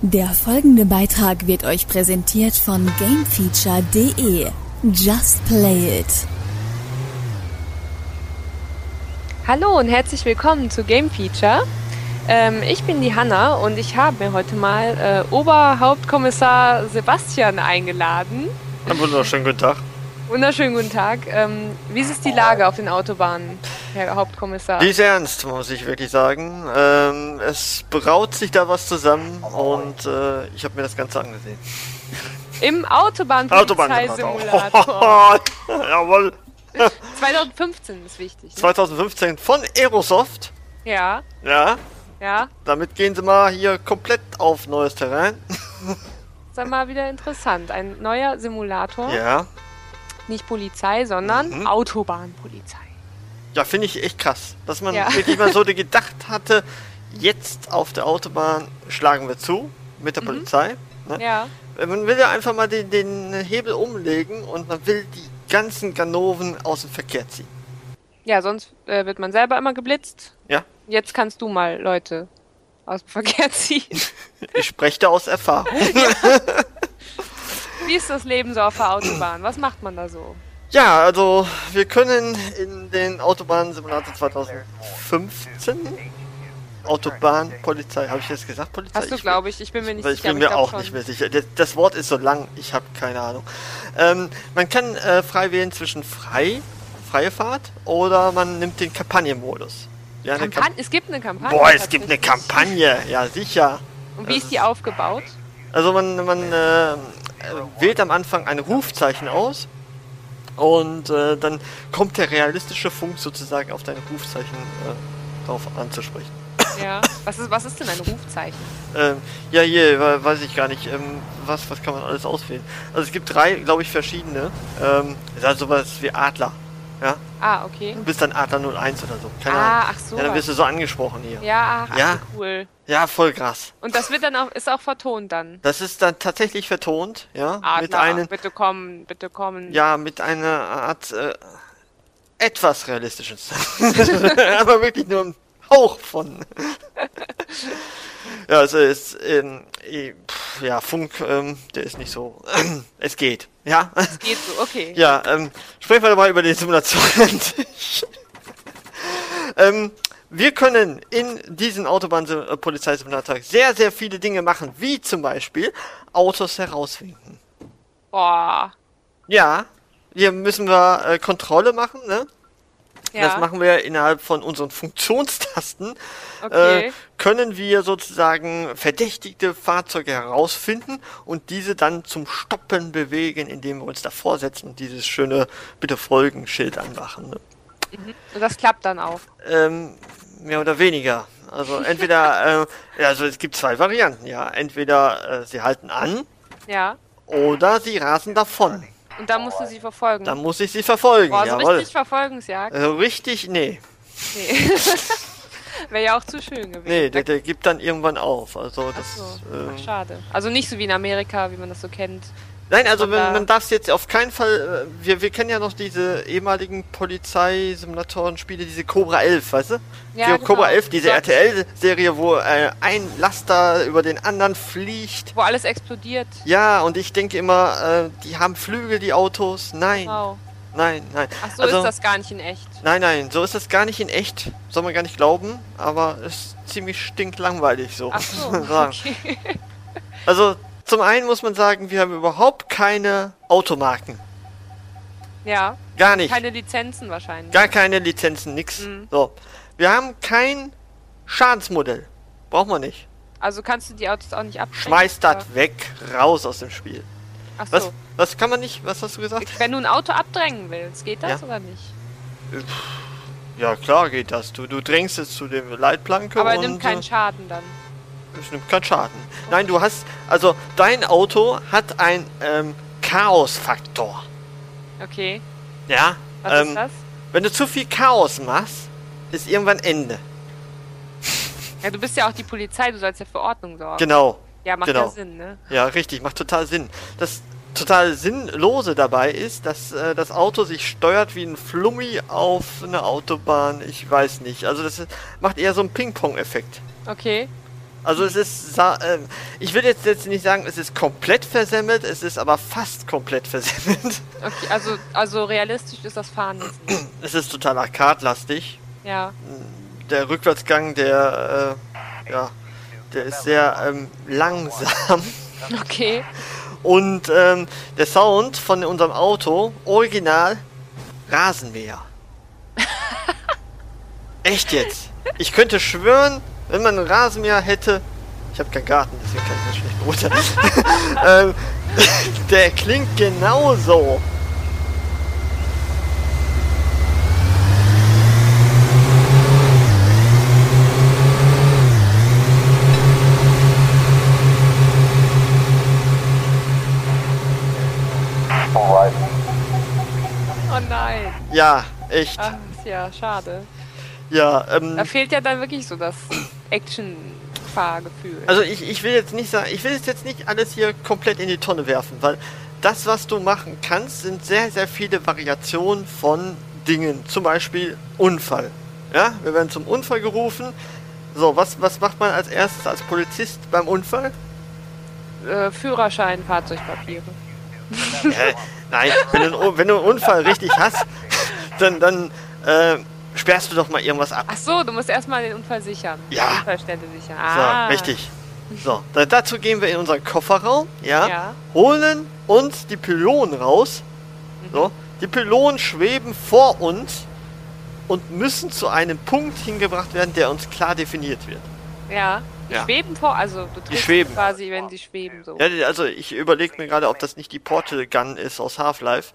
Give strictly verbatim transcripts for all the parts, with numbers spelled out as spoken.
Der folgende Beitrag wird euch präsentiert von Gamefeature punkt de. Just play it. Hallo und herzlich willkommen zu Gamefeature. Ähm, ich bin die Hanna und ich habe mir heute mal äh, Oberhauptkommissar Sebastian eingeladen. Einen wunderschönen guten Tag. Wunderschönen guten Tag. Ähm, wie ist die Lage auf den Autobahnen, Herr Hauptkommissar? Die ist ernst, muss ich wirklich sagen. Ähm, es braut sich da was zusammen und äh, ich habe mir das Ganze angesehen. Im Autobahnpolizeisimulator. Autobahn Jawohl. zwanzig fünfzehn ist wichtig. Ne? zwanzig fünfzehn von Aerosoft. Ja. Ja. Ja. Damit gehen sie mal hier komplett auf neues Terrain. Ist mal wieder interessant. Ein neuer Simulator. Ja. Nicht Polizei, sondern mhm. Autobahnpolizei. Ja, finde ich echt krass, dass man ja. wirklich mal so gedacht hatte, jetzt auf der Autobahn schlagen wir zu mit der mhm. Polizei. Ne? Ja. Man will ja einfach mal den, den Hebel umlegen und man will die ganzen Ganoven aus dem Verkehr ziehen. Ja, sonst äh, wird man selber immer geblitzt. Ja. Jetzt kannst du mal Leute aus dem Verkehr ziehen. Ich spreche da aus Erfahrung. Ja. Wie ist das Leben so auf der Autobahn? Was macht man da so? Ja, also wir können in den Autobahnsimulator zwanzig fünfzehn Autobahnpolizei, habe ich jetzt gesagt Polizei? Hast du, glaube ich, ich bin mir nicht ich sicher. Ich bin mir auch schon. nicht mehr sicher. Das, das Wort ist so lang, ich habe keine Ahnung. Ähm, man kann äh, frei wählen zwischen frei, freie Fahrt oder man nimmt den Kampagnenmodus. Ja, Kampan- Kamp- es gibt eine Kampagne. Boah, es gibt eine Kampagne, ja sicher. Und wie ist die aufgebaut? Also man, man äh, wählt am Anfang ein Rufzeichen aus und äh, dann kommt der realistische Funk sozusagen auf dein Rufzeichen äh, drauf anzusprechen. Ja, was ist, was ist denn ein Rufzeichen? ähm, ja, hier, weiß ich gar nicht, ähm, was, was kann man alles auswählen? Also es gibt drei, glaube ich, verschiedene. Ähm, ist halt sowas wie Adler. Ja? Ah, okay. Du bist dann Adler null eins oder so. Keine ah, Ahnung. ach so. Ja, dann wirst du so angesprochen hier. Ja, ach, ja? Ach, cool. Ja, voll krass. Und das wird dann auch, ist auch vertont dann? Das ist dann tatsächlich vertont, ja. Adler, mit einem, bitte kommen, bitte kommen. Ja, mit einer Art äh, etwas realistisches. Aber wirklich nur ein Hauch von. Ja, also ist, ähm, pff, ja, Funk, ähm, der ist nicht so, ähm, es geht, ja. Es geht so, okay. Ja, ähm, sprechen wir doch mal über die Simulation an sich. ähm, wir können in diesen Autobahn-Polizeisimulator sehr, sehr viele Dinge machen, wie zum Beispiel Autos herauswinken. Boah. Ja, hier müssen wir äh, Kontrolle machen, ne? Ja. Das machen wir innerhalb von unseren Funktionstasten. Okay. Äh, können wir sozusagen verdächtigte Fahrzeuge herausfinden und diese dann zum Stoppen bewegen, indem wir uns davor setzen und dieses schöne Bitte folgen Schild anmachen. Ne? Mhm. Und das klappt dann auch? Ähm, mehr oder weniger. Also entweder, äh, also es gibt zwei Varianten, ja. Entweder äh, sie halten an, ja, oder sie rasen davon. Und dann musst du sie verfolgen. Dann muss ich sie verfolgen, Boah, so jawohl. richtig Verfolgungsjagd? Also richtig, nee. Nee. Wäre ja auch zu schön gewesen. Nee, der, der gibt dann irgendwann auf. Also das. Ach so. Ähm, Ach, schade. Also nicht so wie in Amerika, wie man das so kennt. Nein, also wenn, da man darf es jetzt auf keinen Fall. Äh, wir, wir kennen ja noch diese ehemaligen Polizeisimulatoren-Spiele, diese Cobra elf, weißt du? Ja, die genau. Cobra elf, diese So. R T L-Serie, wo äh, ein Laster über den anderen fliegt. Wo alles explodiert. Ja, und ich denke immer, äh, die haben Flügel, die Autos. Nein. Wow. Nein, nein. Ach so, also, ist das gar nicht in echt. Nein, nein, so ist das gar nicht in echt. Soll man gar nicht glauben, aber es ist ziemlich stinklangweilig so. Ach so, okay. Also, zum einen muss man sagen, wir haben überhaupt keine Automarken. Ja. Gar nicht. Keine Lizenzen wahrscheinlich. Gar keine Lizenzen, nix. Mhm. So. Wir haben kein Schadensmodell. Braucht man nicht. Also kannst du die Autos auch nicht abschrecken? Schmeiß das weg, raus aus dem Spiel. Ach so. Was, was kann man nicht? Was hast du gesagt? Wenn du ein Auto abdrängen willst, geht das Ja. oder nicht? Ja, klar geht das. Du, du drängst es zu dem Leitplanke Aber und... nimmt keinen Schaden dann. Es nimmt keinen Schaden. Nein, du hast... Also, dein Auto hat einen ähm, Chaos-Faktor. Okay. Ja? Was ähm, ist das? Wenn du zu viel Chaos machst, ist irgendwann Ende. Ja, du bist ja auch die Polizei, du sollst ja für Ordnung sorgen. Genau. Ja, macht genau. ja Sinn, ne? Ja, richtig, macht total Sinn. Das total Sinnlose dabei ist, dass äh, das Auto sich steuert wie ein Flummi auf eine Autobahn. Ich weiß nicht. Also das ist, macht eher so einen Ping-Pong-Effekt. Okay. Also es ist, äh, ich will jetzt, jetzt nicht sagen, es ist komplett versemmelt, es ist aber fast komplett versemmelt. Okay, also, also realistisch ist das Fahren jetzt nicht. Es ist total arcade-lastig. Ja. Der Rückwärtsgang, der, äh, ja, der ist sehr ähm, langsam. Okay. Und ähm, der Sound von unserem Auto, original Rasenmäher. Echt jetzt? Ich könnte schwören, wenn man einen Rasenmäher hätte, ich habe keinen Garten, deswegen kann ich das schlecht beurteilen, ähm, der klingt genauso. Oh nein. Ja, echt. Ach, ist ja schade. Ja, ähm, Da fehlt ja dann wirklich so das Action-Fahrgefühl. also ich, ich will jetzt nicht sagen, ich will jetzt nicht alles hier komplett in die Tonne werfen, weil das, was du machen kannst, sind sehr, sehr viele Variationen von Dingen. Zum Beispiel Unfall. Ja, wir werden zum Unfall gerufen. So, was, was macht man als erstes als Polizist beim Unfall? Äh, Führerschein, Fahrzeugpapiere. Äh, nein, wenn du, wenn du einen Unfall richtig hast, dann, dann äh, sperrst du doch mal irgendwas ab. Ach so, du musst erstmal den Unfall sichern. Ja. Die Unfallstelle sichern. Ah. So, richtig. So, da, dazu gehen wir in unseren Kofferraum, ja, Ja. holen uns die Pylonen raus. So, die Pylonen schweben vor uns und müssen zu einem Punkt hingebracht werden, der uns klar definiert wird. Ja. Die Ja. schweben vor, also du triffst schweben. quasi, wenn sie schweben so. Ja, also ich überlege mir gerade, ob das nicht die Portal Gun ist aus Half-Life.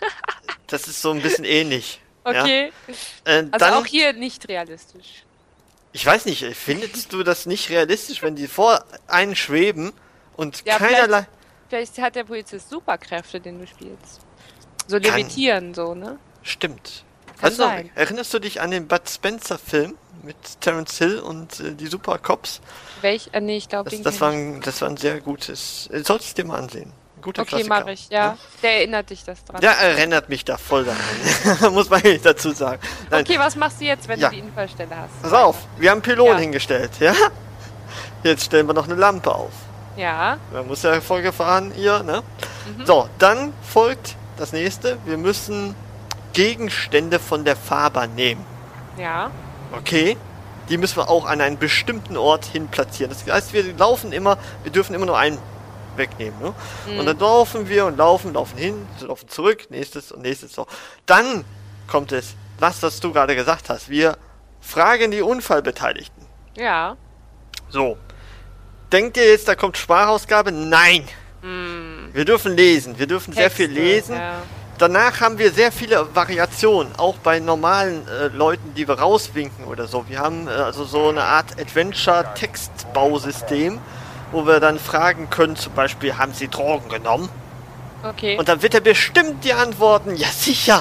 Das ist so ein bisschen ähnlich. Okay. Ja. Äh, Also dann, auch hier nicht realistisch. ich weiß nicht, findest du das nicht realistisch, wenn die vor einen schweben und Ja, keinerlei... Vielleicht hat der Polizist Superkräfte, den du spielst. So levitieren, so, ne? Stimmt. Kann Also, sein. erinnerst du dich an den Bud Spencer-Film mit Terence Hill und äh, die Super Cops? Welch? Äh, nee, ich glaube, Das, den das, kenn war ich. ein, das war ein sehr gutes... Äh, solltest du dir mal ansehen. Ein guter Okay, Klassiker. mache ich, ja. Der erinnert dich das dran. Der erinnert mich da voll daran. Muss man nicht dazu sagen. Nein, Okay, was machst du jetzt, wenn Ja. du die Unfallstelle hast? pass auf, wir haben Pylonen Ja. hingestellt, ja? Jetzt stellen wir noch eine Lampe auf. Ja. Man muss ja vorgefahren hier, ne? Mhm. So, dann folgt das nächste. Wir müssen Gegenstände von der Fahrbahn nehmen. Ja. Okay? Die müssen wir auch an einen bestimmten Ort hin platzieren. Das heißt, wir laufen immer, wir dürfen immer nur einen wegnehmen, ne? Mhm. Und dann laufen wir und laufen, laufen hin, laufen zurück, nächstes und nächstes so. Dann kommt es, was, was du gerade gesagt hast. Wir fragen die Unfallbeteiligten. Ja. So. Denkt ihr jetzt, da kommt Sprachausgabe? Nein! Hm. Wir dürfen lesen, wir dürfen sehr viel Texte, lesen. Ja. Danach haben wir sehr viele Variationen, auch bei normalen äh, Leuten, die wir rauswinken oder so. Wir haben äh, also so eine Art Adventure-Textbausystem, wo wir dann fragen können, zum Beispiel, haben Sie Drogen genommen? Okay. Und dann wird er bestimmt die antworten, ja sicher.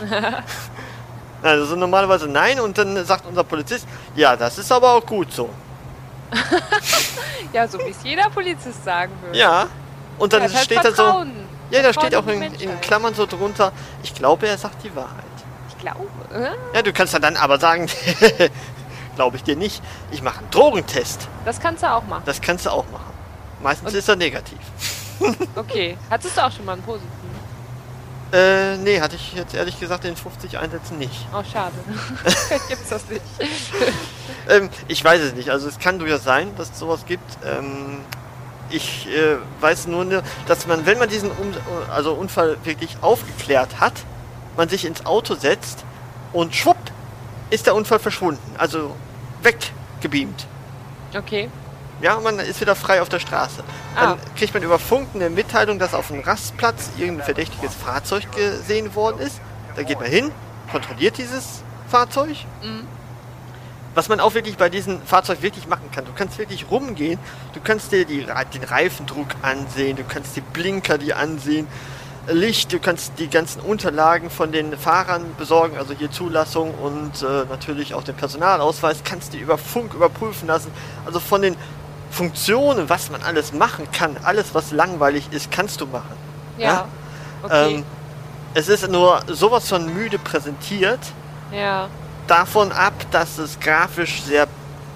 Also normalerweise nein, und dann sagt unser Polizist, ja, das ist aber auch gut so. Ja, so wie es jeder Polizist sagen würde. Ja, und dann Ja, das heißt steht da so, Vertrauen. ja, da Vertrauen steht auch die in, Menschheit. in Klammern so drunter, ich glaube, er sagt die Wahrheit. Ich glaube. Äh? Ja, du kannst ja dann aber sagen, glaube ich dir nicht, ich mache einen Drogentest. Das kannst du auch machen. Das kannst du auch machen. Meistens Und- ist er negativ. Okay. Hattest du auch schon mal einen positiven? Äh, nee, hatte ich jetzt ehrlich gesagt in fünfzig Einsätzen nicht. Oh, schade. Gibt's das nicht. Ähm, ich weiß es nicht, also es kann durchaus sein, dass es sowas gibt. Ähm, ich äh, weiß nur, ne, dass man, wenn man diesen um also Unfall wirklich aufgeklärt hat, man sich ins Auto setzt und schwupp, ist der Unfall verschwunden. Also weggebeamt. Okay. Ja, man ist wieder frei auf der Straße. Dann Ah. kriegt man über Funk eine Mitteilung, dass auf dem Rastplatz irgendein verdächtiges Fahrzeug gesehen worden ist. Da geht man hin, kontrolliert dieses Fahrzeug. Mhm. Was man auch wirklich bei diesem Fahrzeug wirklich machen kann. Du kannst wirklich rumgehen, du kannst dir die, den Reifendruck ansehen, du kannst die Blinker dir ansehen, Licht, du kannst die ganzen Unterlagen von den Fahrern besorgen, also hier Zulassung und äh, natürlich auch den Personalausweis, kannst du über Funk überprüfen lassen. Also von den Funktionen, was man alles machen kann, alles was langweilig ist, kannst du machen. Ja. Okay. Ähm, es ist nur sowas von müde präsentiert, ja. davon ab, dass es grafisch sehr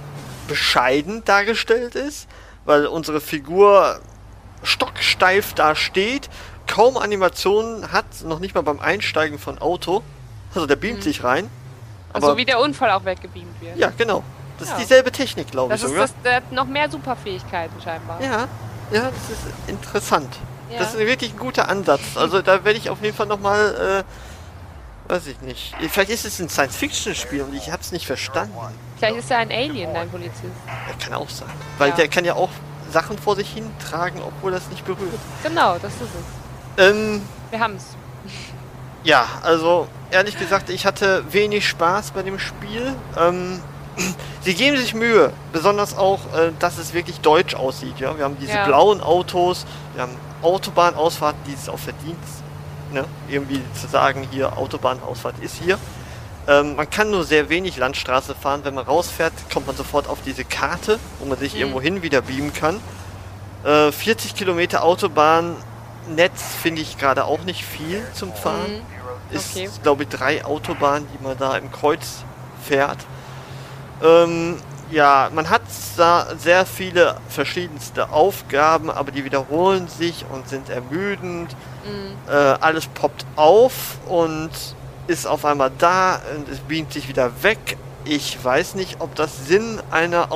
bescheiden dargestellt ist, weil unsere Figur stocksteif da steht, kaum Animationen hat, noch nicht mal beim Einsteigen von Auto. Also der beamt mhm. sich rein. Aber also wie der Unfall auch weggebeamt wird. Ja, genau. Das ja. ist dieselbe Technik, glaube ich das sogar. Ist das, der hat noch mehr Superfähigkeiten scheinbar. Ja, ja, das ist interessant. Ja. Das ist wirklich ein guter Ansatz. Also da werde ich auf jeden Fall nochmal, äh, weiß ich nicht. Vielleicht ist es ein Science-Fiction-Spiel und ich habe es nicht verstanden. Vielleicht ist er ein Alien, dein Polizist. Der kann auch sein. Weil ja. der kann ja auch Sachen vor sich hin tragen, obwohl das nicht berührt. Genau, das ist es. Ähm, Wir haben es. Ja, also ehrlich gesagt, ich hatte wenig Spaß bei dem Spiel. Ähm, sie geben sich Mühe, besonders auch, äh, dass es wirklich deutsch aussieht. Ja, wir haben diese ja. blauen Autos, wir haben Autobahnausfahrten, die es auch verdient, ne? Irgendwie zu sagen, hier Autobahnausfahrt ist hier. Ähm, man kann nur sehr wenig Landstraße fahren. Wenn man rausfährt, kommt man sofort auf diese Karte, wo man sich mhm. irgendwo hin wieder beamen kann. Äh, vierzig Kilometer Autobahn. Netz finde ich gerade auch nicht viel zum Fahren. Mhm. Okay. Ist, glaube ich, drei Autobahnen, die man da im Kreuz fährt. Ähm, ja, man hat da sehr viele verschiedenste Aufgaben, aber die wiederholen sich und sind ermüdend. Mhm. Äh, alles poppt auf und ist auf einmal da und es beamt sich wieder weg. Ich weiß nicht, ob das Sinn einer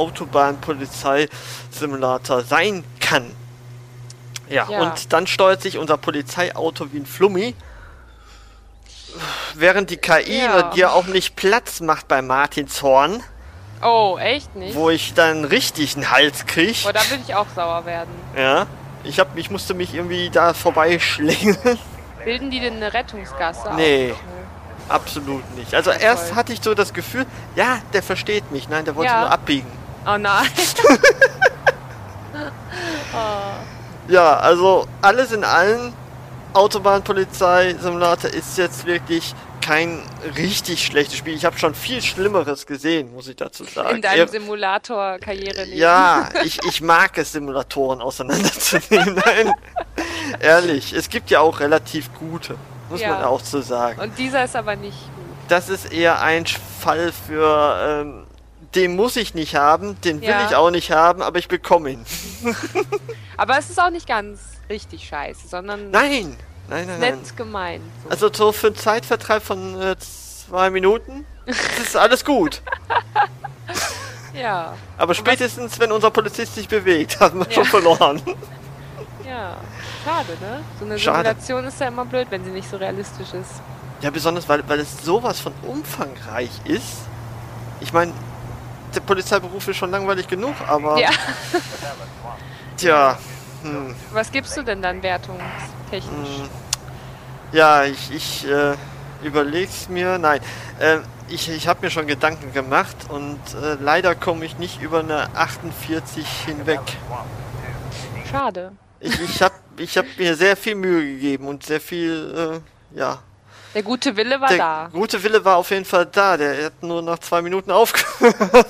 Autobahnpolizei-Simulator sein kann. Ja, ja, und dann steuert sich unser Polizeiauto wie ein Flummi, während die K I ja. dir auch nicht Platz macht bei Martinshorn. Oh, echt nicht? Wo ich dann richtig einen Hals krieg. Oh, da würde ich auch sauer werden. Ja, ich, hab, ich musste mich irgendwie da vorbeischlängeln. Bilden die denn eine Rettungsgasse? Nee, auch? Absolut nicht. Also erst toll. hatte ich so das Gefühl, ja, der versteht mich. Nein, der wollte ja. nur abbiegen. Oh nein. oh. Ja, also alles in allem, Autobahnpolizei-Simulator ist jetzt wirklich kein richtig schlechtes Spiel. Ich habe schon viel Schlimmeres gesehen, muss ich dazu sagen. In deinem Simulator-Karriere. Ja, ich, ich mag es, Simulatoren auseinanderzunehmen. Nein, ehrlich, es gibt ja auch relativ gute, muss ja. man auch so sagen. Und dieser ist aber nicht gut. Das ist eher ein Fall für... Ähm, den muss ich nicht haben, den will ja. ich auch nicht haben, aber ich bekomme ihn. Aber es ist auch nicht ganz richtig scheiße, sondern nein, nein, nein, nett nein. gemeint. So. Also so für einen Zeitvertreib von äh, zwei Minuten ist alles gut. Ja. Aber spätestens, wenn unser Polizist sich bewegt, haben wir ja. schon verloren. Ja, schade, ne? So eine schade. Simulation ist ja immer blöd, wenn sie nicht so realistisch ist. Ja, besonders, weil, weil es sowas von umfangreich ist. Ich meine, der Polizeiberuf ist schon langweilig genug, aber... Ja. Tja. Hm. Was gibst du denn dann wertungstechnisch? Hm. Ja, ich, ich äh, überleg's mir. Nein, äh, ich, ich habe mir schon Gedanken gemacht und äh, leider komme ich nicht über eine achtundvierzig hinweg. Schade. Ich, ich habe ich hab mir sehr viel Mühe gegeben und sehr viel, äh, ja... Der gute Wille war der da. Der gute Wille war auf jeden Fall da. Der hat nur nach zwei Minuten aufgehört.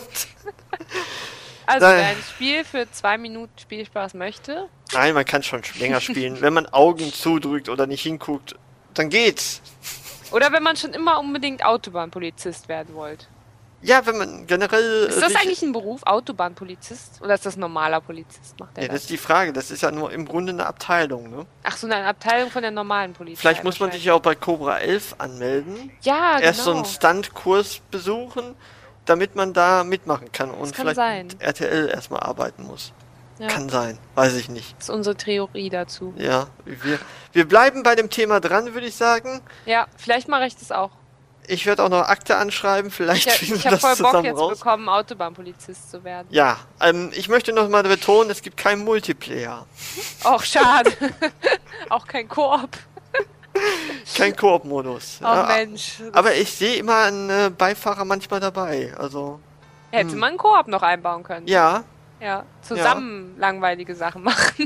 Also wer ein Spiel für zwei Minuten Spielspaß möchte? Nein, man kann schon länger spielen. Wenn man Augen zudrückt oder nicht hinguckt, dann geht's. Oder wenn man schon immer unbedingt Autobahnpolizist werden wollte. Ja, wenn man generell... Ist das eigentlich ein Beruf, Autobahnpolizist? Oder ist das normaler Polizist? Macht der ja, das das ist die Frage. Das ist ja nur im Grunde eine Abteilung, ne? Ach so, eine Abteilung von der normalen Polizei. Vielleicht muss man sich ja auch bei Cobra elf anmelden. Ja, genau. Erst so einen Stuntkurs besuchen, damit man da mitmachen kann. Und das kann vielleicht sein. mit R T L erstmal arbeiten muss. Ja. Kann sein, weiß ich nicht. Das ist unsere Theorie dazu. Ja, wir, wir bleiben bei dem Thema dran, würde ich sagen. Ja, vielleicht mache ich das auch. Ich werde auch noch Akte anschreiben, vielleicht ich, finden ich wir das voll zusammen Bock jetzt raus. bekommen, Autobahnpolizist zu werden. Ja, ähm, ich möchte noch mal betonen, es gibt keinen Multiplayer. Och, schade. Auch kein Koop. Kein Koop-Modus. Oh ja, Mensch. Aber ich sehe immer einen äh, Beifahrer manchmal dabei, also... Hätte hm. man Koop noch einbauen können. Ja. Ja, zusammen ja. langweilige Sachen machen.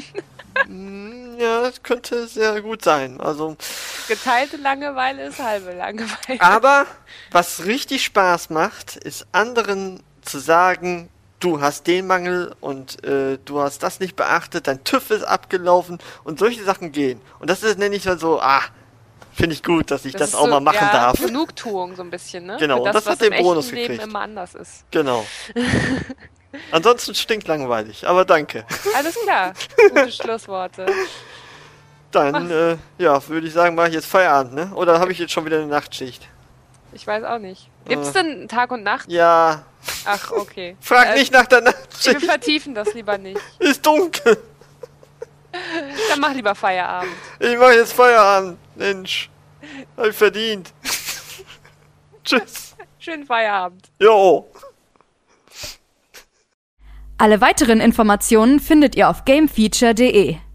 Ja, das könnte sehr gut sein. Also geteilte Langeweile ist halbe Langeweile. Aber was richtig Spaß macht, ist anderen zu sagen, du hast den Mangel und äh, du hast das nicht beachtet, dein TÜV ist abgelaufen und solche Sachen gehen. Und das ist nenne ich dann so, ah, Finde ich gut, dass ich das, das auch so, mal machen ja, darf. Genugtuung so ein bisschen, ne? Genau, Für und das, das was hat den im Bonus echten Leben gekriegt. immer anders ist. Genau. Ansonsten stinkt langweilig, aber danke. Alles klar, gute Schlussworte. Dann, äh, ja, würde ich sagen, mache ich jetzt Feierabend, ne? Oder habe ich jetzt schon wieder eine Nachtschicht? Ich weiß auch nicht. Gibt's denn Tag und Nacht? Ja. Ach, okay. Frag Äh, nicht nach der Wir Nachtschicht. vertiefen das lieber nicht. Ist dunkel. Dann mach lieber Feierabend. Ich mache jetzt Feierabend. Mensch. Hab ich verdient. Tschüss. Schönen Feierabend. Jo. Alle weiteren Informationen findet ihr auf gamefeature punkt de.